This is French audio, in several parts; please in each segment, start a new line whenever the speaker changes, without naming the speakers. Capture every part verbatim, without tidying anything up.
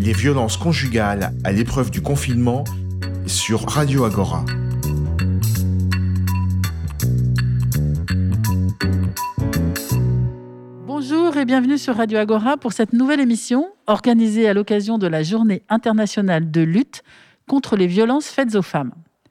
les violences conjugales à l'épreuve du confinement sur Radio Agora.
Bonjour et bienvenue sur Radio Agora pour cette nouvelle émission organisée à l'occasion de la Journée internationale de lutte contre les violences faites aux femmes.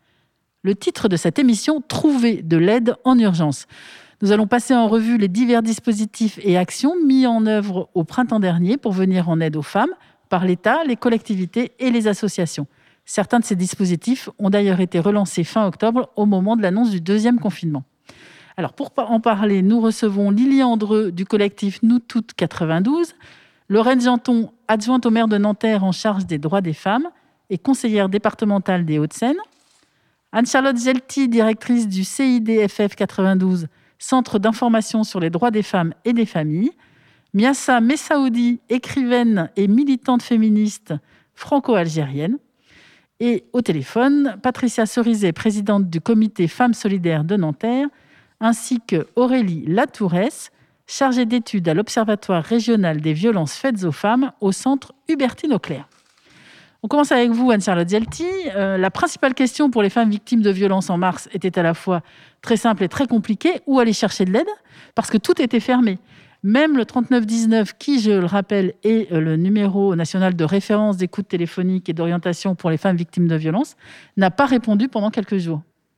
Le titre de cette émission, Trouver de l'aide en urgence. Nous allons passer en revue les divers dispositifs et actions mis en œuvre au printemps dernier pour venir en aide aux femmes par l'État, les collectivités et les associations. Certains de ces dispositifs ont d'ailleurs été relancés fin octobre au moment de l'annonce du deuxième confinement. Alors pour en parler, nous recevons Lily Andreu du collectif Nous Toutes quatre-vingt-douze, Lorraine Janton, adjointe au maire de Nanterre en charge des droits des femmes et conseillère départementale des Hauts-de-Seine, Anne-Charlotte Gelti, directrice du C I D F F quatre-vingt-douze, Centre d'information sur les droits des femmes et des familles, Miassa Messaoudi, écrivaine et militante féministe franco-algérienne, et au téléphone, Patricia Cerizet, présidente du comité Femmes solidaires de Nanterre, ainsi que Aurélie Latourès, chargée d'études à l'Observatoire régional des violences faites aux femmes au centre Hubertine-Auclair. On commence avec vous, Anne-Charlotte Gelti. Euh, la principale question pour les femmes victimes de violences en mars était à la fois très simple et très compliquée. Où aller chercher de l'aide ? Parce que tout était fermé. Même le trente-neuf dix-neuf, qui, je le rappelle, est le numéro national de référence d'écoute téléphonique et d'orientation pour les femmes victimes de violences, n'a pas répondu pendant quelques jours.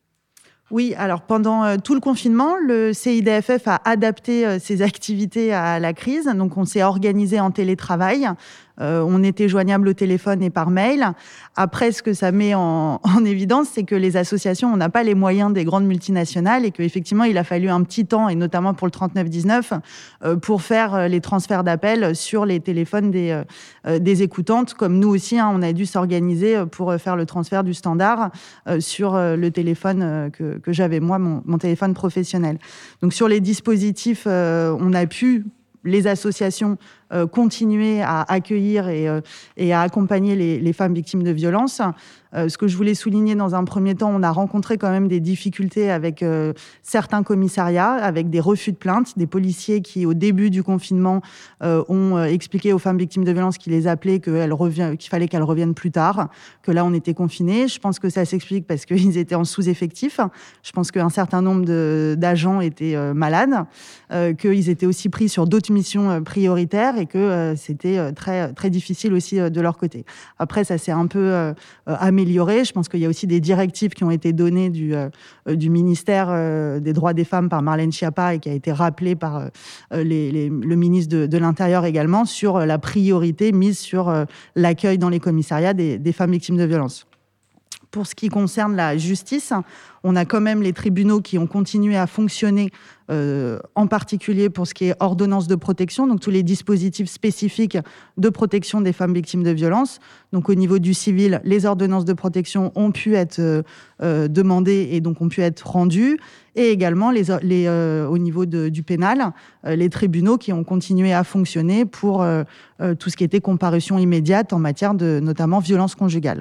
Oui, alors pendant euh, tout le confinement, le C I D F F a adapté euh, ses activités à la crise. Donc, on s'est organisé en télétravail. Euh, on était joignable au téléphone et par mail. Après, ce que ça met en, en évidence, c'est que les associations, on n'a pas les moyens des grandes multinationales et qu'effectivement, il a fallu un petit temps, et notamment pour le trente-neuf dix-neuf, euh, pour faire les transferts d'appels sur les téléphones des, euh, des écoutantes. Comme nous aussi, hein, on a dû s'organiser pour faire le transfert du standard euh, sur euh, le téléphone euh, que, que j'avais, moi, mon, mon téléphone professionnel. Donc, sur les dispositifs, euh, on a pu... les associations euh, continuer à accueillir et, euh, et à accompagner les, les femmes victimes de violences. Euh, ce que je voulais souligner dans un premier temps, on a rencontré quand même des difficultés avec euh, certains commissariats, avec des refus de plainte, des policiers qui, au début du confinement, euh, ont euh, expliqué aux femmes victimes de violences qui les appelaient qu'elles revient, qu'il fallait qu'elles reviennent plus tard, que là, on était confinés. Je pense que ça s'explique parce qu'ils étaient en sous-effectif. Je pense qu'un certain nombre de, d'agents étaient euh, malades, euh, qu'ils étaient aussi pris sur d'autres missions euh, prioritaires et que euh, c'était euh, très, très difficile aussi euh, de leur côté. Après, ça s'est un peu euh, amélioré. Je pense qu'il y a aussi des directives qui ont été données du, euh, du ministère euh, des droits des femmes par Marlène Schiappa et qui a été rappelée par euh, les, les, le ministre de, de l'Intérieur également sur la priorité mise sur euh, l'accueil dans les commissariats des, des femmes victimes de violences. Pour ce qui concerne la justice, on a quand même les tribunaux qui ont continué à fonctionner, euh, en particulier pour ce qui est ordonnance de protection, donc tous les dispositifs spécifiques de protection des femmes victimes de violences. Donc au niveau du civil, les ordonnances de protection ont pu être euh, euh, demandées et donc ont pu être rendues. Et également, les, les, euh, au niveau de, du pénal, euh, les tribunaux qui ont continué à fonctionner pour euh, euh, tout ce qui était comparution immédiate en matière de notamment violence conjugale.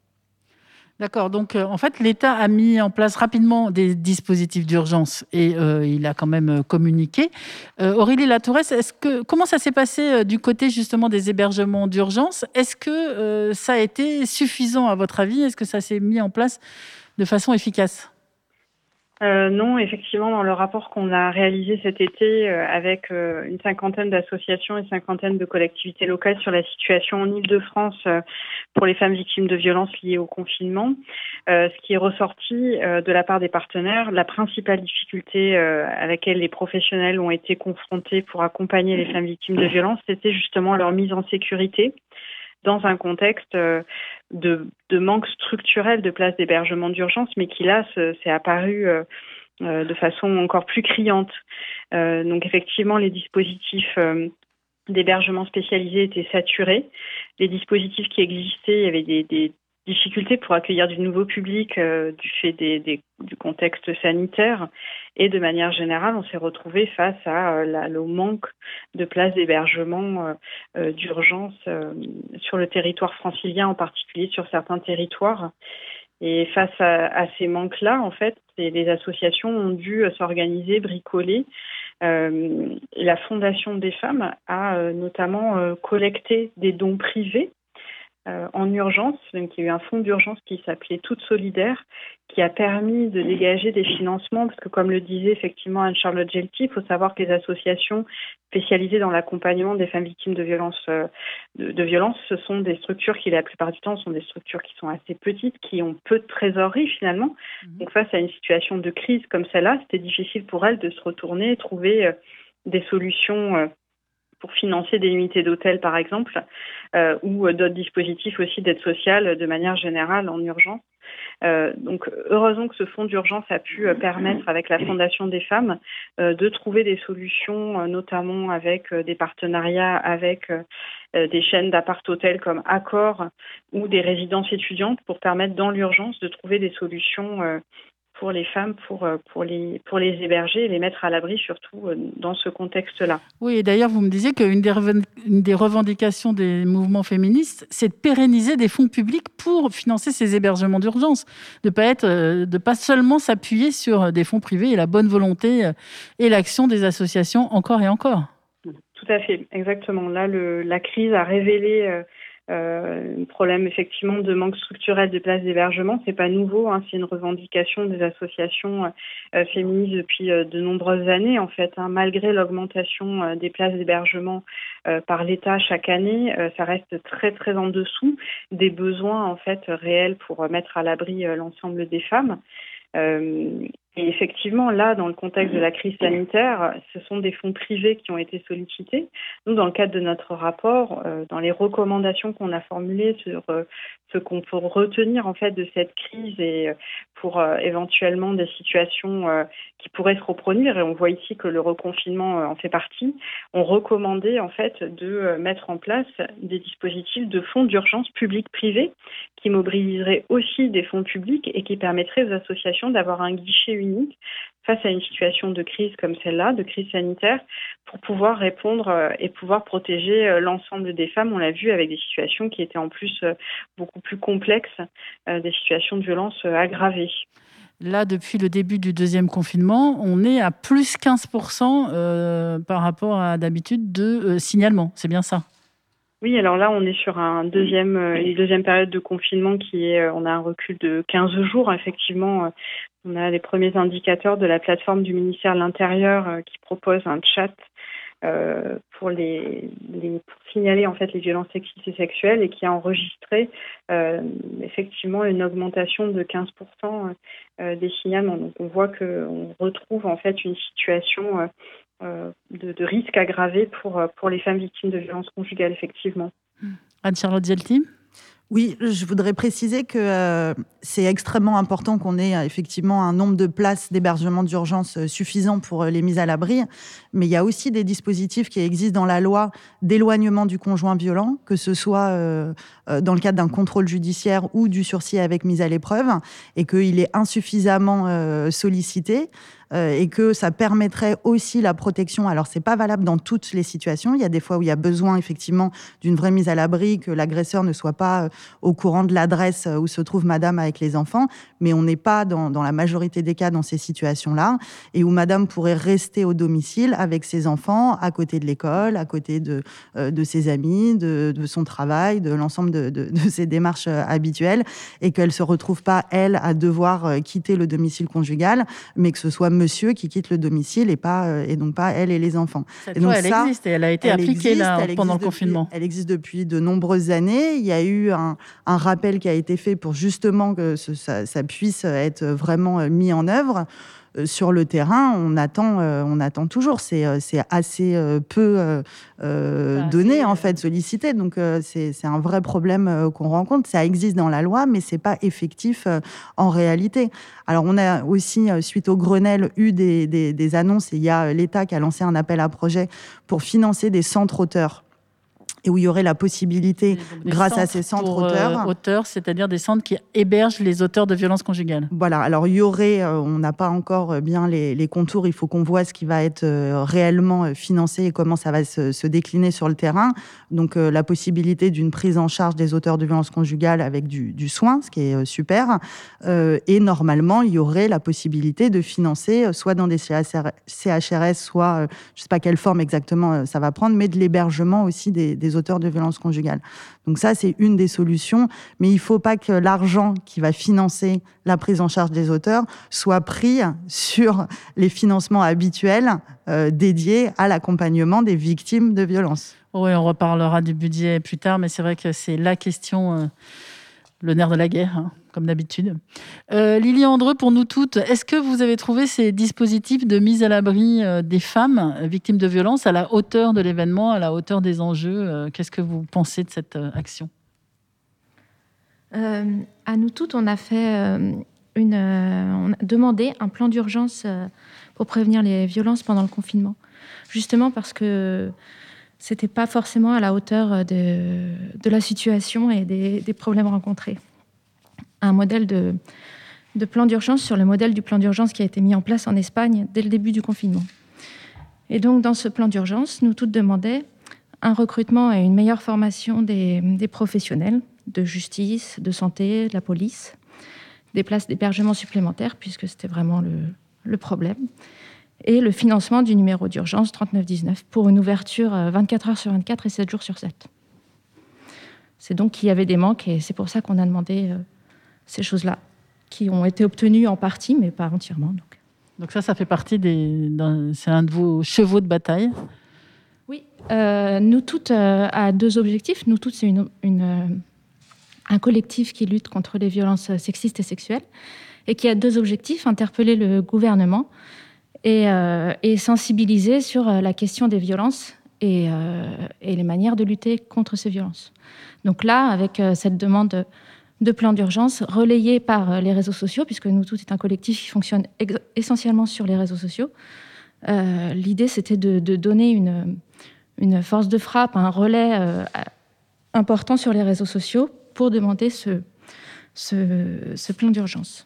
D'accord, donc euh, en fait, l'État a mis en place rapidement des dispositifs d'urgence et euh, il a quand même euh, communiqué. Euh, Aurélie Latourès, est-ce que, comment ça s'est passé euh, du côté justement des hébergements d'urgence ? Est-ce que euh, ça a été suffisant à votre avis ? Est-ce que ça s'est mis en place de façon efficace ?
Euh, non, effectivement, dans le rapport qu'on a réalisé cet été euh, avec euh, une cinquantaine d'associations et une cinquantaine de collectivités locales sur la situation en Île-de-France euh, pour les femmes victimes de violences liées au confinement, euh, ce qui est ressorti euh, de la part des partenaires, la principale difficulté euh, à laquelle les professionnels ont été confrontés pour accompagner les femmes victimes de violences, c'était justement leur mise en sécurité dans un contexte euh, de, de manque structurel de places d'hébergement d'urgence, mais qui là s'est apparu euh, euh, de façon encore plus criante. Euh, donc effectivement, les dispositifs euh, d'hébergement spécialisés étaient saturés. Les dispositifs qui existaient, il y avait des, des difficultés pour accueillir du nouveau public euh, du fait des, des, du contexte sanitaire. Et de manière générale, on s'est retrouvé face à euh, la, le manque de places d'hébergement euh, euh, d'urgence euh, sur le territoire francilien, en particulier sur certains territoires. Et face à, à ces manques-là, en fait, les associations ont dû s'organiser, bricoler. Euh, la Fondation des femmes a euh, notamment euh, collecté des dons privés euh, en urgence. Donc, il y a eu un fonds d'urgence qui s'appelait Toutes Solidaires, qui a permis de dégager des financements, parce que comme le disait effectivement Anne-Charlotte Gelty, il faut savoir que les associations spécialisées dans l'accompagnement des femmes victimes de violences, de, de violences, ce sont des structures qui, la plupart du temps, sont des structures qui sont assez petites, qui ont peu de trésorerie finalement. Mmh. Donc face à une situation de crise comme celle-là, c'était difficile pour elles de se retourner, trouver euh, des solutions euh, pour financer des unités d'hôtel, par exemple, euh, ou euh, d'autres dispositifs aussi d'aide sociale de manière générale en urgence. Euh, donc, heureusement que ce fonds d'urgence a pu euh, permettre, avec la Fondation des femmes, euh, de trouver des solutions, euh, notamment avec euh, des partenariats avec euh, des chaînes d'appart-hôtels comme Accor ou des résidences étudiantes pour permettre, dans l'urgence, de trouver des solutions euh, pour les femmes, pour, pour, les, pour les héberger et les mettre à l'abri, surtout dans ce contexte-là.
Oui, et d'ailleurs, vous me disiez qu'une des, reven- une des revendications des mouvements féministes, c'est de pérenniser des fonds publics pour financer ces hébergements d'urgence, de ne pas, être, de pas seulement s'appuyer sur des fonds privés et la bonne volonté et l'action des associations encore et encore.
Tout à fait, exactement. Là, le, la crise a révélé... Euh, Euh, un problème effectivement de manque structurel de places d'hébergement, c'est pas nouveau, hein, c'est une revendication des associations euh, féministes depuis euh, de nombreuses années en fait. Hein, malgré l'augmentation euh, des places d'hébergement euh, par l'État chaque année, euh, ça reste très très en dessous des besoins en fait réels pour mettre à l'abri euh, l'ensemble des femmes. Euh, et effectivement, là, dans le contexte de la crise sanitaire, ce sont des fonds privés qui ont été sollicités. Nous, dans le cadre de notre rapport, euh, dans les recommandations qu'on a formulées sur euh, ce qu'on peut retenir en fait de cette crise et euh, pour euh, éventuellement des situations euh, qui pourraient se reproduire, et on voit ici que le reconfinement euh, en fait partie, on recommandait en fait de euh, mettre en place des dispositifs de fonds d'urgence publics-privés qui mobiliseraient aussi des fonds publics et qui permettraient aux associations d'avoir un guichet unique face à une situation de crise comme celle-là, de crise sanitaire, pour pouvoir répondre et pouvoir protéger l'ensemble des femmes. On l'a vu avec des situations qui étaient en plus beaucoup plus complexes, des situations de violence aggravées.
Là, depuis le début du deuxième confinement, on est à plus quinze pour cent euh, par rapport à d'habitude de euh, signalement. C'est bien ça ?
Oui, alors là, on est sur un deuxième, une deuxième période de confinement qui est, on a un recul de quinze jours. Effectivement, on a les premiers indicateurs de la plateforme du ministère de l'Intérieur qui propose un chat euh, pour les, les pour signaler en fait les violences sexistes et sexuelles et qui a enregistré euh, effectivement une augmentation de quinze pour cent euh, des signalements. Donc on voit qu'on retrouve en fait une situation euh, De, de risques aggravés pour, pour les femmes victimes de violences conjugales, effectivement.
Anne-Charlotte Gelty ?
Oui, je voudrais préciser que euh, c'est extrêmement important qu'on ait euh, effectivement un nombre de places d'hébergement d'urgence euh, suffisant pour euh, les mises à l'abri. Mais il y a aussi des dispositifs qui existent dans la loi d'éloignement du conjoint violent, que ce soit euh, euh, dans le cadre d'un contrôle judiciaire ou du sursis avec mise à l'épreuve, et qu'il est insuffisamment euh, sollicité. Et que ça permettrait aussi la protection. Alors, c'est pas valable dans toutes les situations. Il y a des fois où il y a besoin, effectivement, d'une vraie mise à l'abri, que l'agresseur ne soit pas au courant de l'adresse où se trouve madame avec les enfants. Mais on n'est pas, dans, dans la majorité des cas, dans ces situations-là. Et où madame pourrait rester au domicile avec ses enfants, à côté de l'école, à côté de, euh, de ses amis, de, de son travail, de l'ensemble de, de, de ses démarches habituelles. Et qu'elle se retrouve pas, elle, à devoir quitter le domicile conjugal, mais que ce soit monsieur qui quitte le domicile et, pas, euh, et donc pas elle et les enfants.
Cette
et donc
loi, elle
ça,
existe et elle a été
elle
appliquée
existe,
là,
elle
pendant le
depuis,
confinement.
Elle existe depuis de nombreuses années. Il y a eu un, un rappel qui a été fait pour justement que ce, ça, ça puisse être vraiment mis en œuvre. Sur le terrain, on attend, euh, on attend toujours. C'est, euh, c'est assez euh, peu euh, euh, donné, assez, en fait, sollicité. Donc, euh, c'est, c'est un vrai problème euh, qu'on rencontre. Ça existe dans la loi, mais c'est pas effectif euh, en réalité. Alors, on a aussi, euh, suite au Grenelle, eu des, des, des annonces. Et il y a l'État qui a lancé un appel à projet pour financer des centres auteurs. Et où il y aurait la possibilité, grâce à ces centres
pour,
auteurs...
Euh, auteurs, c'est-à-dire des centres qui hébergent les auteurs de violences conjugales.
Voilà, alors il y aurait, euh, on n'a pas encore bien les, les contours, il faut qu'on voit ce qui va être euh, réellement financé et comment ça va se, se décliner sur le terrain. Donc euh, la possibilité d'une prise en charge des auteurs de violences conjugales avec du, du soin, ce qui est euh, super. Euh, et normalement, il y aurait la possibilité de financer, euh, soit dans des C H R S, soit, euh, je ne sais pas quelle forme exactement euh, ça va prendre, mais de l'hébergement aussi des, des les auteurs de violences conjugales. Donc ça, c'est une des solutions, mais il ne faut pas que l'argent qui va financer la prise en charge des auteurs soit pris sur les financements habituels euh, dédiés à l'accompagnement des victimes de violences.
Oui, on reparlera du budget plus tard, mais c'est vrai que c'est la question, euh, le nerf de la guerre, hein, comme d'habitude. Euh, Lily Andreu, pour nous toutes, est-ce que vous avez trouvé ces dispositifs de mise à l'abri euh, des femmes victimes de violences à la hauteur de l'événement, à la hauteur des enjeux euh, Qu'est-ce que vous pensez de cette euh, action ?
euh, À nous toutes, on a fait euh, une, euh, on a demandé un plan d'urgence euh, pour prévenir les violences pendant le confinement, justement parce que c'était pas forcément à la hauteur de, de la situation et des, des problèmes rencontrés. Un modèle de, de plan d'urgence sur le modèle du plan d'urgence qui a été mis en place en Espagne dès le début du confinement. Et donc, dans ce plan d'urgence, nous toutes demandaient un recrutement et une meilleure formation des, des professionnels de justice, de santé, de la police, des places d'hébergement supplémentaires, puisque c'était vraiment le, le problème, et le financement du numéro d'urgence trente-neuf dix-neuf pour une ouverture vingt-quatre heures sur vingt-quatre et sept jours sur sept. C'est donc qu'il y avait des manques et c'est pour ça qu'on a demandé euh, ces choses-là, qui ont été obtenues en partie, mais pas entièrement. Donc,
donc ça, ça fait partie des... D'un, c'est un de vos chevaux de bataille.
Oui, euh, nous toutes euh, à deux objectifs. Nous toutes, c'est une, une, euh, un collectif qui lutte contre les violences sexistes et sexuelles et qui a deux objectifs, interpeller le gouvernement Et, euh, et sensibiliser sur la question des violences et, euh, et les manières de lutter contre ces violences. Donc là, avec euh, cette demande de plan d'urgence relayée par les réseaux sociaux, puisque nous tous est un collectif qui fonctionne ex- essentiellement sur les réseaux sociaux, euh, l'idée c'était de, de donner une, une force de frappe, un relais euh, important sur les réseaux sociaux pour demander ce, ce, ce plan d'urgence.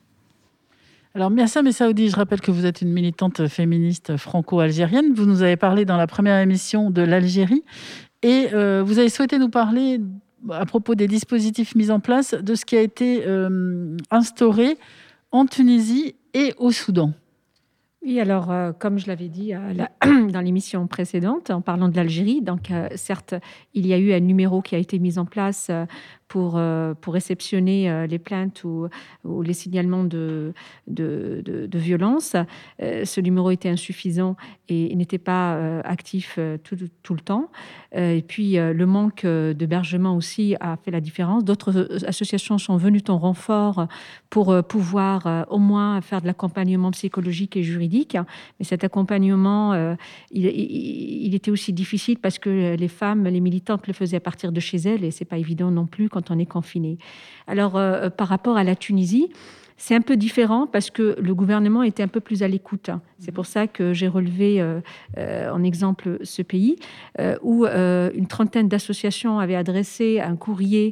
Alors, Miassa Messaoudi, je rappelle que vous êtes une militante féministe franco-algérienne. Vous nous avez parlé dans la première émission de l'Algérie et euh, vous avez souhaité nous parler, à propos des dispositifs mis en place, de ce qui a été euh, instauré en Tunisie et au Soudan.
Oui, alors, euh, comme je l'avais dit euh, la, dans l'émission précédente, en parlant de l'Algérie, donc euh, certes, il y a eu un numéro qui a été mis en place euh, pour, euh, pour réceptionner euh, les plaintes ou, ou les signalements de, de, de, de violence. Euh, ce numéro était insuffisant et, et n'était pas euh, actif euh, tout, tout le temps. Euh, et puis, euh, le manque d'hébergement aussi a fait la différence. D'autres associations sont venues en renfort pour euh, pouvoir euh, au moins faire de l'accompagnement psychologique et juridique. Mais cet accompagnement, euh, il, il, il était aussi difficile parce que les femmes, les militantes le faisaient à partir de chez elles et c'est pas évident non plus quand on est confiné. Alors, euh, par rapport à la Tunisie, c'est un peu différent parce que le gouvernement était un peu plus à l'écoute. C'est pour ça que j'ai relevé euh, euh, en exemple ce pays euh, où euh, une trentaine d'associations avaient adressé un courrier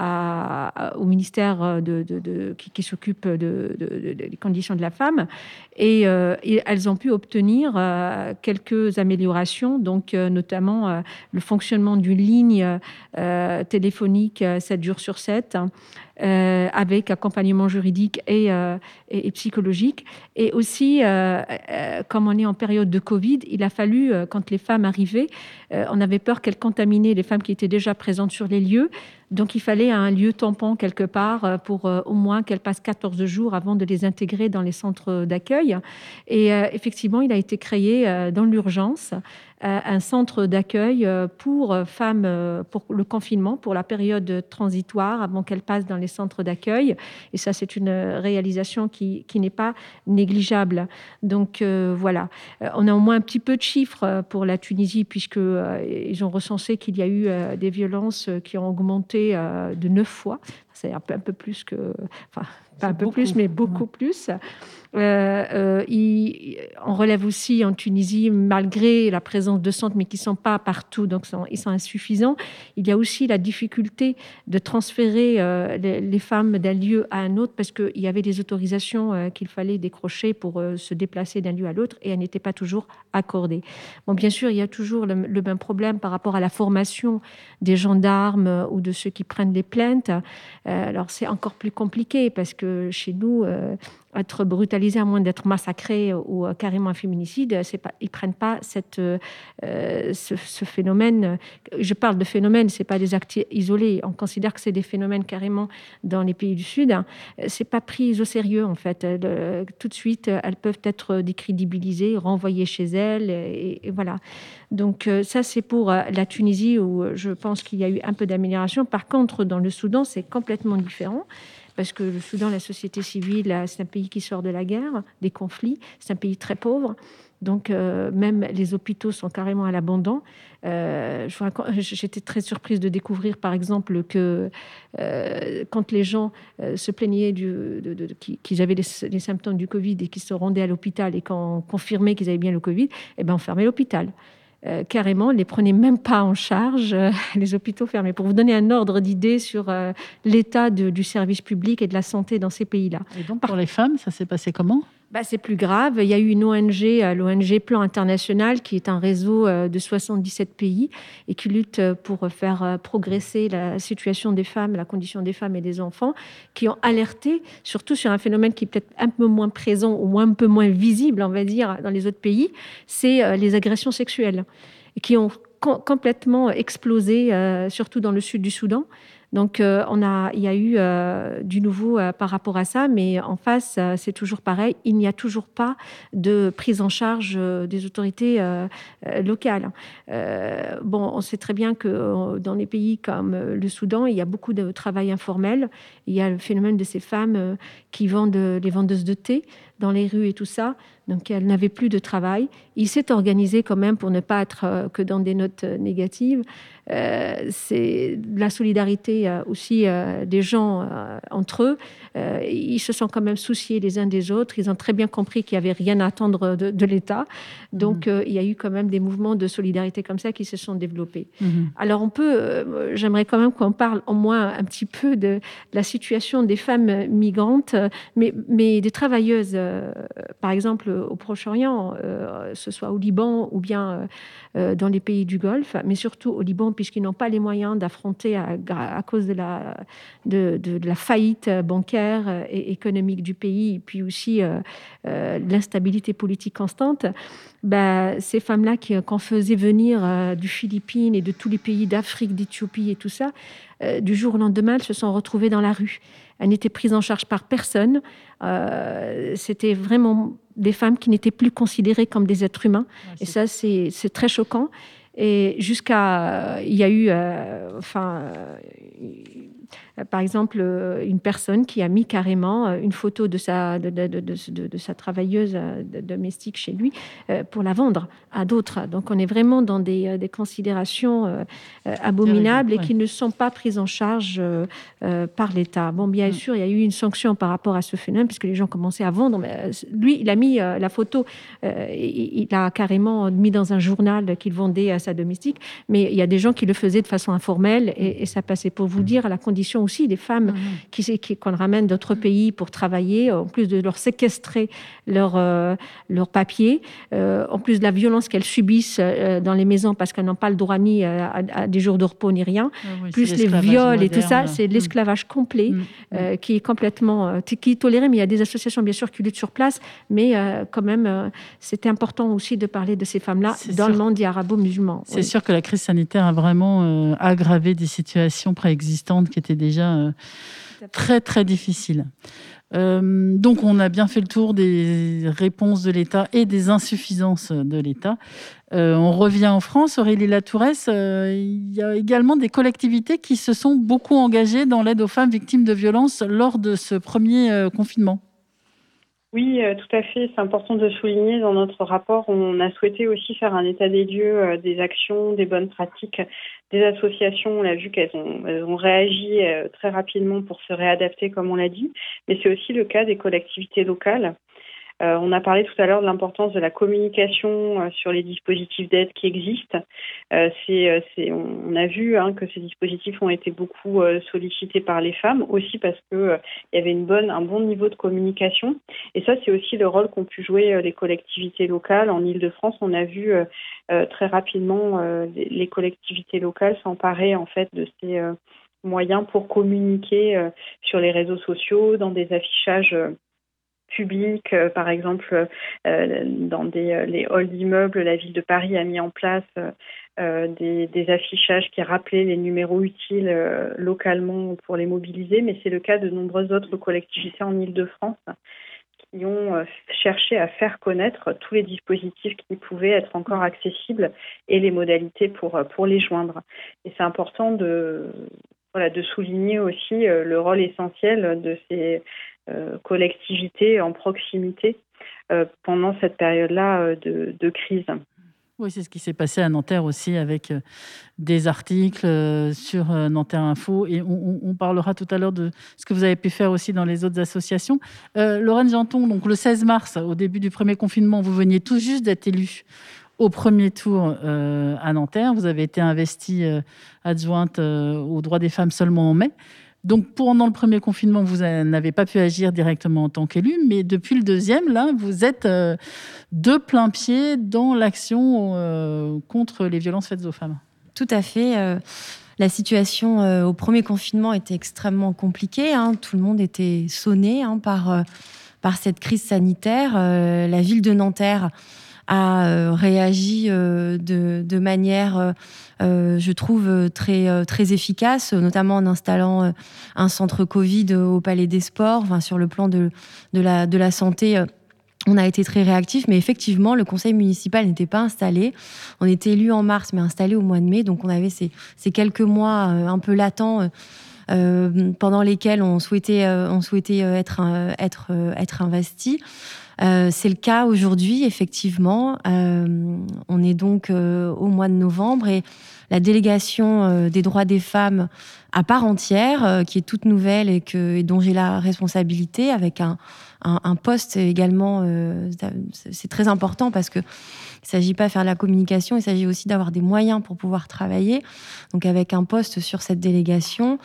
à, à, au ministère de, de, de, qui, qui s'occupe de, de, de, des conditions de la femme et, euh, et elles ont pu obtenir euh, quelques améliorations, donc euh, notamment euh, le fonctionnement d'une ligne euh, téléphonique euh, sept jours sur sept. Hein, Euh, avec accompagnement juridique et, euh, et, et psychologique. Et aussi, euh, euh, comme on est en période de Covid, il a fallu, euh, quand les femmes arrivaient, euh, on avait peur qu'elles contaminaient les femmes qui étaient déjà présentes sur les lieux. Donc, il fallait un lieu tampon quelque part pour euh, au moins qu'elles passent quatorze jours avant de les intégrer dans les centres d'accueil. Et euh, effectivement, il a été créé euh, dans l'urgence un centre d'accueil pour femmes pour le confinement, pour la période transitoire avant qu'elles passent dans les centres d'accueil. Et ça, c'est une réalisation qui, qui n'est pas négligeable. Donc euh, voilà, on a au moins un petit peu de chiffres pour la Tunisie puisque euh, ils ont recensé qu'il y a eu euh, des violences qui ont augmenté euh, de neuf fois. C'est un peu, un peu plus que... Enfin, pas un peu beaucoup. plus, mais beaucoup ouais. plus. Euh, euh, il, on relève aussi en Tunisie, malgré la présence de centres, mais qui ne sont pas partout, donc sont, ils sont insuffisants, il y a aussi la difficulté de transférer euh, les, les femmes d'un lieu à un autre parce qu'il y avait des autorisations euh, qu'il fallait décrocher pour euh, se déplacer d'un lieu à l'autre et elles n'étaient pas toujours accordées. Bon, bien sûr, il y a toujours le, le même problème par rapport à la formation des gendarmes euh, ou de ceux qui prennent les plaintes. Euh, alors, c'est encore plus compliqué parce que chez nous, euh, être brutalisées, à moins d'être massacrées ou euh, carrément un féminicide. C'est pas, ils ne prennent pas cette, euh, ce, ce phénomène. Je parle de phénomène, ce n'est pas des actes isolés. On considère que c'est des phénomènes carrément dans les pays du Sud. Ce n'est pas pris au sérieux, en fait. Le, tout de suite, elles peuvent être décrédibilisées, renvoyées chez elles. Et, et voilà. Donc ça, c'est pour la Tunisie, où je pense qu'il y a eu un peu d'amélioration. Par contre, dans le Soudan, c'est complètement différent. Parce que le Soudan, la société civile, c'est un pays qui sort de la guerre, des conflits. C'est un pays très pauvre. Donc, euh, même les hôpitaux sont carrément à l'abandon. Euh, j'étais très surprise de découvrir, par exemple, que euh, quand les gens euh, se plaignaient du, de, de, de, qu'ils avaient les, les symptômes du Covid et qu'ils se rendaient à l'hôpital et qu'on confirmait qu'ils avaient bien le Covid, eh ben, on fermait l'hôpital. Euh, carrément, ne les prenaient même pas en charge, euh, les hôpitaux fermés. Pour vous donner un ordre d'idée sur euh, l'état de, du service public et de la santé dans ces pays-là.
Et donc, pour les femmes, ça s'est passé comment ?
Bah, c'est plus grave. Il y a eu une O N G, l'O N G Plan International, qui est un réseau de soixante-dix-sept pays et qui lutte pour faire progresser la situation des femmes, la condition des femmes et des enfants, qui ont alerté surtout sur un phénomène qui est peut-être un peu moins présent ou un peu moins visible, on va dire, dans les autres pays, c'est les agressions sexuelles, qui ont com- complètement explosé, euh, surtout dans le sud du Soudan. Donc, euh, on a, il y a eu euh, du nouveau euh, par rapport à ça, mais en face, euh, c'est toujours pareil. Il n'y a toujours pas de prise en charge euh, des autorités euh, euh, locales. Euh, bon, on sait très bien que euh, dans les pays comme euh, le Soudan, il y a beaucoup de travail informel. Il y a le phénomène de ces femmes euh, qui vendent euh, les vendeuses de thé dans les rues et tout ça. Donc, elles n'avaient plus de travail. Il s'est organisé quand même pour ne pas être euh, que dans des notes euh, négatives. Euh, c'est la solidarité euh, aussi euh, des gens euh, entre eux. Euh, ils se sont quand même souciés les uns des autres. Ils ont très bien compris qu'il n'y avait rien à attendre de, de l'État. Donc, mmh. euh, il y a eu quand même des mouvements de solidarité comme ça qui se sont développés. Mmh. Alors, on peut, euh, j'aimerais quand même qu'on parle au moins un petit peu de la situation des femmes migrantes, mais, mais des travailleuses, euh, par exemple, au Proche-Orient, euh, ce soit au Liban ou bien euh, dans les pays du Golfe, mais surtout au Liban, puisqu'ils n'ont pas les moyens d'affronter à, à cause de la, de, de, de la faillite bancaire et économique du pays, et puis aussi euh, euh, l'instabilité politique constante. Ben, ces femmes-là qui, qu'on faisait venir euh, du Philippines et de tous les pays d'Afrique, d'Éthiopie et tout ça, euh, du jour au lendemain, elles se sont retrouvées dans la rue. Elles n'étaient prises en charge par personne. Euh, c'était vraiment des femmes qui n'étaient plus considérées comme des êtres humains. Ouais, et ça, c'est, c'est très choquant. Et jusqu'à, il y a eu, euh, enfin, euh, par exemple, une personne qui a mis carrément une photo de sa, de, de, de, de, de sa travailleuse domestique chez lui euh, pour la vendre à d'autres. Donc, on est vraiment dans des, des considérations euh, abominables et ouais. qui ne sont pas prises en charge euh, euh, par l'État. Bon, bien mmh. sûr, il y a eu une sanction par rapport à ce phénomène puisque les gens commençaient à vendre. Mais lui, il a mis euh, la photo, euh, il, il a carrément mis dans un journal qu'il vendait à sa domestique, mais il y a des gens qui le faisaient de façon informelle et, et ça passait. Pour vous dire la condition aussi des femmes mmh. qui, qui, qu'on ramène d'autres pays pour travailler, en plus de leur séquestrer leurs euh, leur papiers, euh, en plus de la violence qu'elles subissent euh, dans les maisons parce qu'elles n'ont pas le droit ni à, à, à des jours de repos ni rien, ah oui, plus les viols moderne. Et tout ça, c'est l'esclavage mmh. complet mmh. Euh, qui est complètement euh, qui est toléré, mais il y a des associations bien sûr qui luttent sur place, mais euh, quand même euh, c'était important aussi de parler de ces femmes-là c'est dans sûr. Le monde arabo-musulman.
C'est
oui.
sûr que la crise sanitaire a vraiment euh, aggravé des situations préexistantes qui étaient déjà euh, très, très difficiles. Euh, donc, on a bien fait le tour des réponses de l'État et des insuffisances de l'État. Euh, on revient en France. Aurélie Latourès, euh, il y a également des collectivités qui se sont beaucoup engagées dans l'aide aux femmes victimes de violences lors de ce premier euh, confinement.
Oui, euh, tout à fait. C'est important de souligner dans notre rapport, on a souhaité aussi faire un état des lieux euh, des actions, des bonnes pratiques des associations. On l'a vu qu'elles ont, elles ont réagi euh, très rapidement pour se réadapter, comme on l'a dit. Mais c'est aussi le cas des collectivités locales. Euh, on a parlé tout à l'heure de l'importance de la communication euh, sur les dispositifs d'aide qui existent. Euh, c'est, euh, c'est, on, on a vu hein, que ces dispositifs ont été beaucoup euh, sollicités par les femmes, aussi parce que euh, il y avait une bonne, un bon niveau de communication. Et ça, c'est aussi le rôle qu'ont pu jouer euh, les collectivités locales. En Île-de-France, on a vu euh, euh, très rapidement euh, les, les collectivités locales s'emparer en fait de ces euh, moyens pour communiquer euh, sur les réseaux sociaux, dans des affichages euh, publics. Euh, par exemple, euh, dans des, les halls d'immeubles, la ville de Paris a mis en place euh, des, des affichages qui rappelaient les numéros utiles euh, localement pour les mobiliser, mais c'est le cas de nombreuses autres collectivités en Île-de-France qui ont euh, cherché à faire connaître tous les dispositifs qui pouvaient être encore accessibles et les modalités pour, pour les joindre. Et c'est important de, voilà, de souligner aussi euh, le rôle essentiel de ces euh, collectivités en proximité euh, pendant cette période-là euh, de, de crise.
Oui, c'est ce qui s'est passé à Nanterre aussi avec euh, des articles euh, sur euh, Nanterre Info. Et on, on, on parlera tout à l'heure de ce que vous avez pu faire aussi dans les autres associations. Euh, Lorraine Janton, donc le seize mars, au début du premier confinement, vous veniez tout juste d'être élue au premier tour euh, à Nanterre. Vous avez été investie euh, adjointe euh, aux droits des femmes seulement en mai. Donc, pendant le premier confinement, vous n'avez pas pu agir directement en tant qu'élu, mais depuis le deuxième, là, vous êtes euh, de plein pied dans l'action euh, contre les violences faites aux femmes.
Tout à fait. Euh, la situation euh, au premier confinement était extrêmement compliquée. Hein. Tout le monde était sonné hein, par, euh, par cette crise sanitaire. Euh, la ville de Nanterre a euh, réagi euh, de, de manière, euh, euh, je trouve, très, euh, très efficace, notamment en installant euh, un centre Covid au Palais des Sports. Enfin, sur le plan de, de, la, de la santé, euh, on a été très réactifs, mais effectivement, le conseil municipal n'était pas installé. On était élu en mars, mais installé au mois de mai. Donc, on avait ces, ces quelques mois euh, un peu latents euh, euh, pendant lesquels on souhaitait, euh, on souhaitait euh, être, euh, être, euh, être investi. Euh, c'est le cas aujourd'hui, effectivement. Euh, on est donc euh, au mois de novembre et la délégation euh, des droits des femmes à part entière, euh, qui est toute nouvelle et, que, et dont j'ai la responsabilité, avec un, un, un poste également, euh, c'est très important parce que il ne s'agit pas de faire de la communication, il s'agit aussi d'avoir des moyens pour pouvoir travailler. Donc avec un poste sur cette délégation,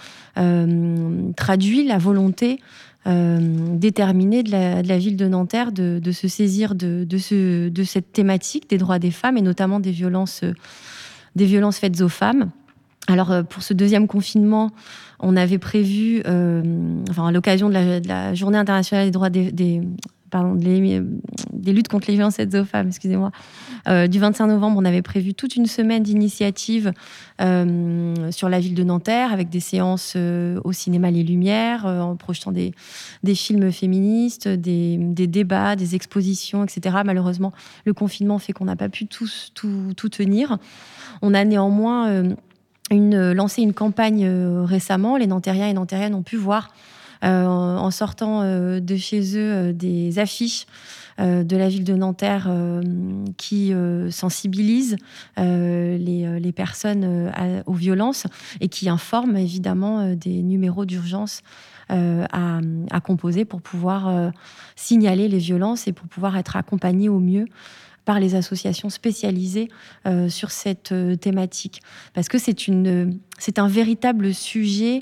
euh, traduit la volonté Euh, déterminée de la, de la ville de Nanterre de, de se saisir de, de, ce, de cette thématique des droits des femmes et notamment des violences, euh, des violences faites aux femmes. Alors euh, pour ce deuxième confinement, on avait prévu, euh, enfin à l'occasion de la, de la Journée internationale des droits des, des pardon, des, des luttes contre les violences faites aux femmes, excusez-moi, euh, du vingt-cinq novembre, on avait prévu toute une semaine d'initiatives euh, sur la ville de Nanterre, avec des séances euh, au cinéma Les Lumières, euh, en projetant des, des films féministes, des, des débats, des expositions, et cetera. Malheureusement, le confinement fait qu'on n'a pas pu tous, tout, tout tenir. On a néanmoins euh, une, lancé une campagne euh, récemment. Les Nantériens et Nantériennes ont pu voir Euh, en sortant euh, de chez eux euh, des affiches euh, de la ville de Nanterre euh, qui euh, sensibilisent euh, les, les personnes euh, à, aux violences et qui informent évidemment euh, des numéros d'urgence euh, à, à composer pour pouvoir euh, signaler les violences et pour pouvoir être accompagnés au mieux par les associations spécialisées euh, sur cette euh, thématique. Parce que c'est, une, c'est un véritable sujet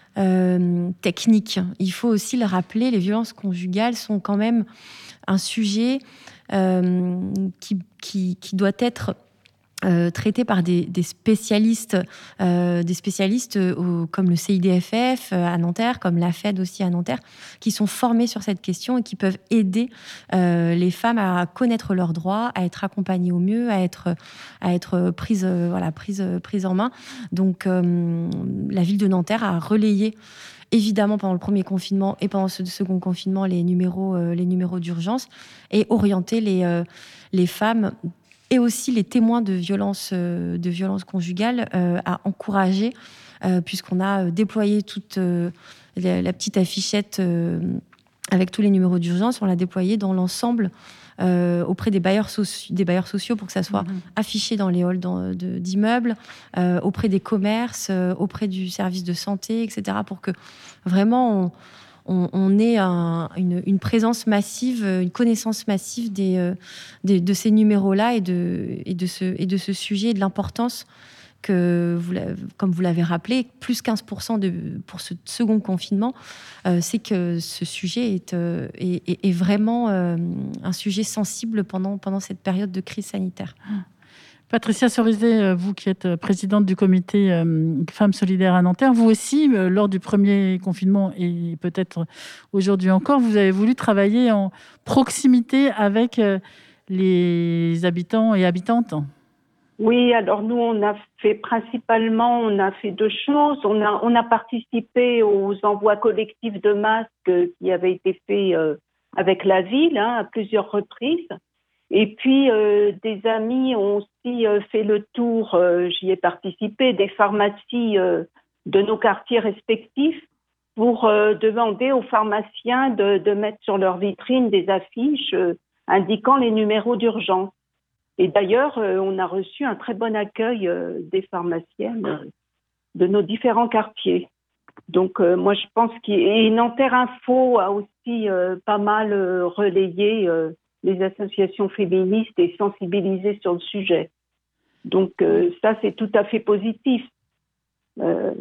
Euh, technique. Il faut aussi le rappeler, les violences conjugales sont quand même un sujet euh, qui, qui, qui doit être euh, traité par des, des spécialistes, euh, des spécialistes euh, comme le C I D F F à Nanterre, comme la F E D aussi à Nanterre, qui sont formés sur cette question et qui peuvent aider euh, les femmes à connaître leurs droits, à être accompagnées au mieux, à être, à être prises, euh, voilà, prises, prises en main. Donc, euh, la ville de Nanterre a relayé évidemment pendant le premier confinement et pendant ce second confinement les numéros, euh, les numéros d'urgence et orienté les, euh, les femmes et aussi les témoins de violences, euh, de violences conjugales euh, à encourager, euh, puisqu'on a déployé toute euh, la, la petite affichette euh, avec tous les numéros d'urgence, on l'a déployée dans l'ensemble euh, auprès des bailleurs, soci- des bailleurs sociaux pour que ça soit mmh. affiché dans les halls dans, de, d'immeubles, euh, auprès des commerces, euh, auprès du service de santé, et cetera, pour que vraiment on, on, on ait un, une, une présence massive, une connaissance massive des, euh, des, de ces numéros-là et de, et, de ce, et de ce sujet et de l'importance que, vous comme vous l'avez rappelé, plus quinze pour cent de, pour ce second confinement, euh, c'est que ce sujet est, euh, est, est, est vraiment euh, un sujet sensible pendant, pendant cette période de crise sanitaire.
Patricia Cerizet, vous qui êtes présidente du comité Femmes Solidaires à Nanterre, vous aussi, lors du premier confinement et peut-être aujourd'hui encore, vous avez voulu travailler en proximité avec les habitants et habitantes.
Oui, alors nous, on a fait principalement, on a fait deux choses. On a, on a participé aux envois collectifs de masques qui avaient été faits euh, avec la ville hein, à plusieurs reprises. Et puis, euh, des amis ont aussi euh, fait le tour, euh, j'y ai participé, des pharmacies euh, de nos quartiers respectifs pour euh, demander aux pharmaciens de, de mettre sur leur vitrine des affiches euh, indiquant les numéros d'urgence. Et d'ailleurs, euh, on a reçu un très bon accueil euh, des pharmaciennes euh, de nos différents quartiers. Donc, euh, moi, je pense qu'il et Nanterre Info a aussi euh, pas mal euh, relayé euh, les associations féministes et sensibilisé sur le sujet. Donc, euh, ça, c'est tout à fait positif. Euh,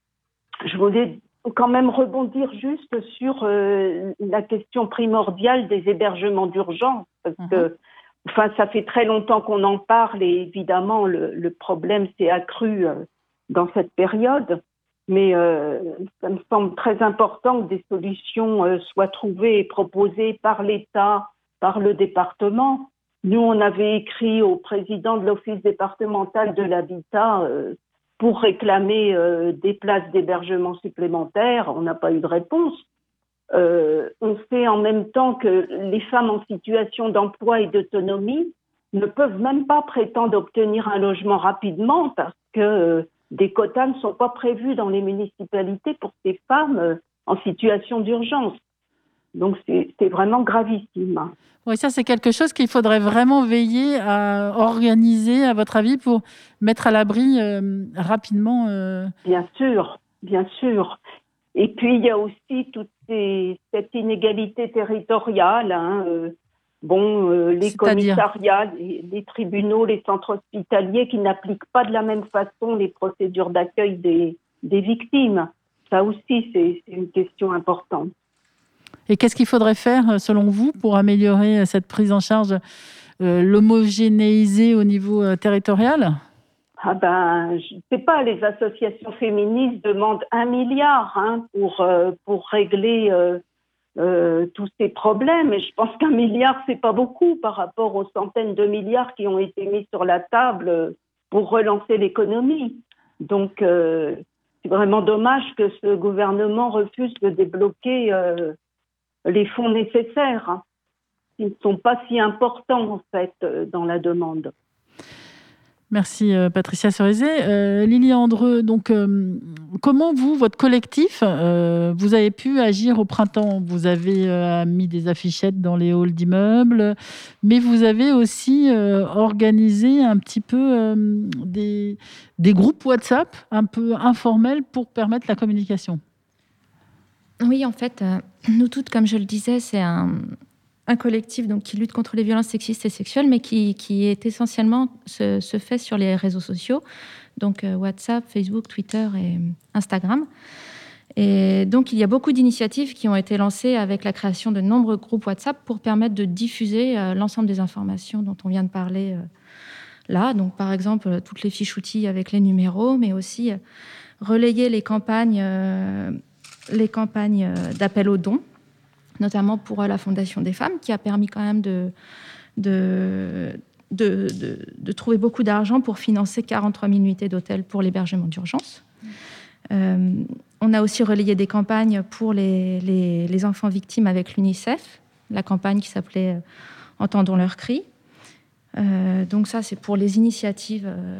je voulais quand même rebondir juste sur euh, la question primordiale des hébergements d'urgence, parce mmh. que enfin, ça fait très longtemps qu'on en parle et évidemment, le, le problème s'est accru euh, dans cette période. Mais euh, ça me semble très important que des solutions euh, soient trouvées et proposées par l'État, par le département. Nous, on avait écrit au président de l'Office départemental de l'habitat euh, pour réclamer euh, des places d'hébergement supplémentaires. On n'a pas eu de réponse. Euh, on sait en même temps que les femmes en situation d'emploi et d'autonomie ne peuvent même pas prétendre obtenir un logement rapidement parce que euh, des quotas ne sont pas prévus dans les municipalités pour ces femmes euh, en situation d'urgence. Donc, c'est, c'est vraiment gravissime.
Oui, ça, c'est quelque chose qu'il faudrait vraiment veiller à organiser, à votre avis, pour mettre à l'abri euh, rapidement. Euh...
Bien sûr, bien sûr. Et puis, il y a aussi toute ces, cette inégalité territoriale. Hein, euh, bon, euh, les
C'est-à-dire
commissariats, les, les tribunaux, les centres hospitaliers qui n'appliquent pas de la même façon les procédures d'accueil des, des victimes. Ça aussi, c'est, c'est une question importante.
Et qu'est-ce qu'il faudrait faire, selon vous, pour améliorer cette prise en charge, euh, l'homogénéiser au niveau euh, territorial ?
Ah ben, je ne sais pas, les associations féministes demandent un milliard hein, pour, euh, pour régler euh, euh, tous ces problèmes. Et je pense qu'un milliard, c'est pas beaucoup par rapport aux centaines de milliards qui ont été mis sur la table pour relancer l'économie. Donc, euh, c'est vraiment dommage que ce gouvernement refuse de débloquer euh, les fonds nécessaires, hein, qui ne sont pas si importants, en fait, dans la demande.
Merci euh, Patricia Cerizet. Euh, Lily Andreu, donc, euh, comment vous, votre collectif, euh, vous avez pu agir au printemps ? Vous avez euh, mis des affichettes dans les halls d'immeubles, mais vous avez aussi euh, organisé un petit peu euh, des, des groupes WhatsApp un peu informels pour permettre la communication.
Oui, en fait, euh, nous toutes, comme je le disais, c'est un... un collectif donc, qui lutte contre les violences sexistes et sexuelles, mais qui, qui est essentiellement se, se fait sur les réseaux sociaux, donc euh, WhatsApp, Facebook, Twitter et Instagram. Et donc, il y a beaucoup d'initiatives qui ont été lancées avec la création de nombreux groupes WhatsApp pour permettre de diffuser euh, l'ensemble des informations dont on vient de parler euh, là. Donc, par exemple, toutes les fiches outils avec les numéros, mais aussi euh, relayer les campagnes, euh, les campagnes euh, d'appel aux dons, notamment pour la Fondation des femmes, qui a permis quand même de, de, de, de, de trouver beaucoup d'argent pour financer quarante-trois mille nuitées d'hôtel pour l'hébergement d'urgence. Euh, on a aussi relayé des campagnes pour les, les, les enfants victimes avec l'UNICEF, la campagne qui s'appelait « Entendons leurs cris ». Euh, donc ça, c'est pour les initiatives euh,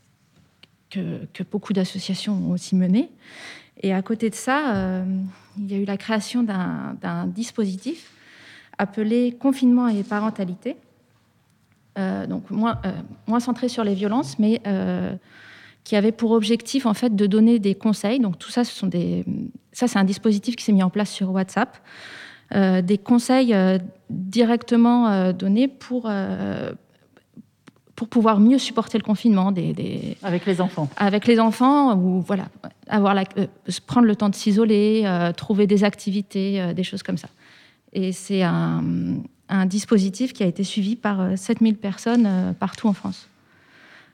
que, que beaucoup d'associations ont aussi menées. Et à côté de ça, euh, il y a eu la création d'un, d'un dispositif appelé « Confinement et parentalité », euh, donc moins, euh, moins centré sur les violences, mais euh, qui avait pour objectif en fait de donner des conseils. Donc tout ça, ce sont des, ça c'est un dispositif qui s'est mis en place sur WhatsApp, euh, des conseils euh, directement euh, donnés pour euh, pour pouvoir mieux supporter le confinement des, des...
avec les enfants.
Avec les enfants, ou voilà, avoir la, euh, prendre le temps de s'isoler, euh, trouver des activités, euh, des choses comme ça. Et c'est un, un dispositif qui a été suivi par euh, sept mille personnes euh, partout en France.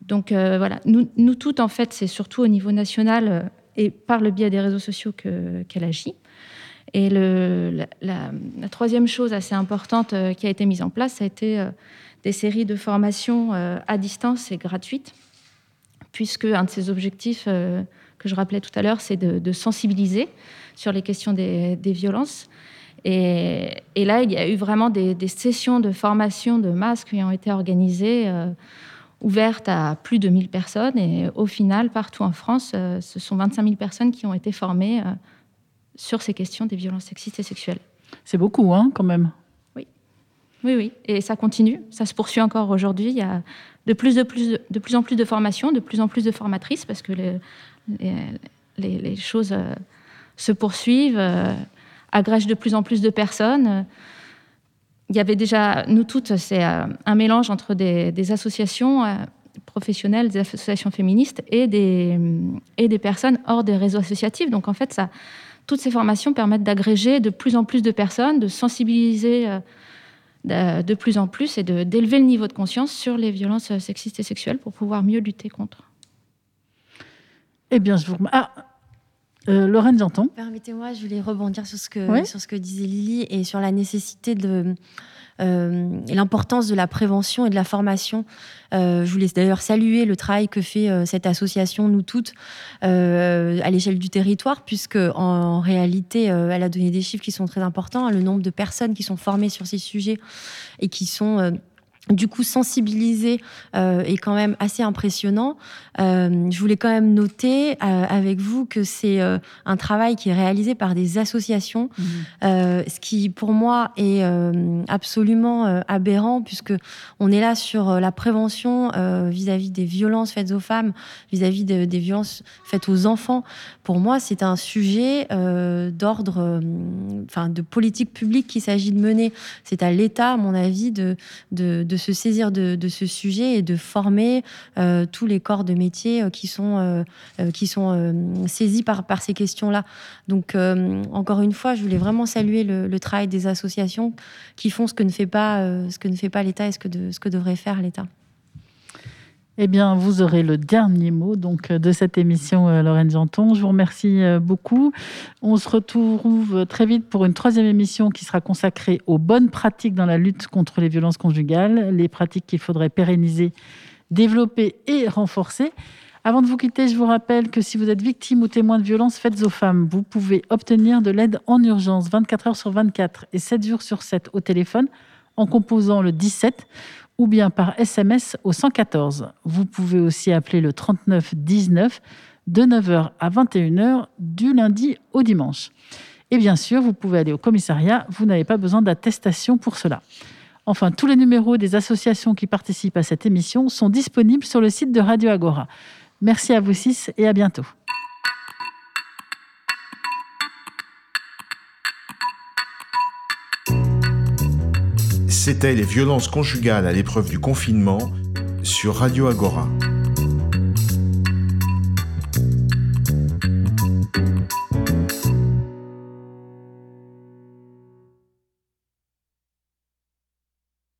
Donc euh, voilà, nous, nous toutes, en fait, c'est surtout au niveau national euh, et par le biais des réseaux sociaux que, qu'elle agit. Et le, la, la, la troisième chose assez importante euh, qui a été mise en place, ça a été euh, des séries de formations euh, à distance et gratuites, puisque un de ses objectifs euh, que je rappelais tout à l'heure, c'est de, de sensibiliser sur les questions des, des violences. Et, et là, il y a eu vraiment des, des sessions de formation de masse qui ont été organisées, euh, ouvertes à plus de mille personnes. Et au final, partout en France, euh, ce sont vingt-cinq mille personnes qui ont été formées euh, sur ces questions des violences sexistes et sexuelles.
C'est beaucoup, hein, quand même.
Oui, oui, oui. Et ça continue, ça se poursuit encore aujourd'hui. Il y a de plus, de plus, de, de plus en plus de formations, de plus en plus de formatrices, parce que les, les, les choses euh, se poursuivent, euh, agrègent de plus en plus de personnes. Il y avait déjà, nous toutes, c'est euh, un mélange entre des, des associations euh, professionnelles, des associations féministes et des, et des personnes hors des réseaux associatifs. Donc en fait, ça... Toutes ces formations permettent d'agréger de plus en plus de personnes, de sensibiliser euh, de plus en plus et de, d'élever le niveau de conscience sur les violences sexistes et sexuelles pour pouvoir mieux lutter contre.
Eh bien, je vous remercie. Ah, euh, Lorraine Janton.
Permettez-moi, je voulais rebondir sur ce que,
oui
sur ce que disait Lily et sur la nécessité de... Euh, et l'importance de la prévention et de la formation. Euh, je voulais d'ailleurs saluer le travail que fait euh, cette association Nous Toutes euh, à l'échelle du territoire, puisque en, en réalité, euh, elle a donné des chiffres qui sont très importants. Le nombre de personnes qui sont formées sur ces sujets et qui sont euh, du coup sensibilisées euh, est quand même assez impressionnant. Euh, je voulais quand même noter euh, avec vous que c'est euh, un travail qui est réalisé par des associations, mmh. euh, ce qui pour moi est euh, absolument euh, aberrant, puisque on est là sur euh, la prévention euh, vis-à-vis des violences faites aux femmes, vis-à-vis de, des violences faites aux enfants. Pour moi, c'est un sujet euh, d'ordre, euh, enfin de politique publique qu'il s'agit de mener. C'est à l'État, à mon avis, de, de, de se saisir de, de ce sujet et de former euh, tous les corps de métier euh, qui sont, euh, euh, qui sont euh, saisis par, par ces questions-là. Donc, euh, encore une fois, je voulais vraiment saluer le, le travail des associations qui font ce que ne fait pas, euh, ce que ne fait pas l'État et ce que, de, ce que devrait faire l'État.
Eh bien, vous aurez le dernier mot donc, de cette émission, euh, Lorraine Janton. Je vous remercie euh, beaucoup. On se retrouve très vite pour une troisième émission qui sera consacrée aux bonnes pratiques dans la lutte contre les violences conjugales, les pratiques qu'il faudrait pérenniser, développer et renforcer. Avant de vous quitter, je vous rappelle que si vous êtes victime ou témoin de violences faites aux femmes, vous pouvez obtenir de l'aide en urgence vingt-quatre heures sur vingt-quatre et sept jours sur sept au téléphone en composant le dix-sept ou bien par S M S au cent quatorze. Vous pouvez aussi appeler le trente-neuf dix-neuf de neuf heures à vingt et une heures du lundi au dimanche. Et bien sûr, vous pouvez aller au commissariat, vous n'avez pas besoin d'attestation pour cela. Enfin, tous les numéros des associations qui participent à cette émission sont disponibles sur le site de Radio Agora. Merci à vous six et à bientôt.
C'était les violences conjugales à l'épreuve du confinement sur Radio Agora.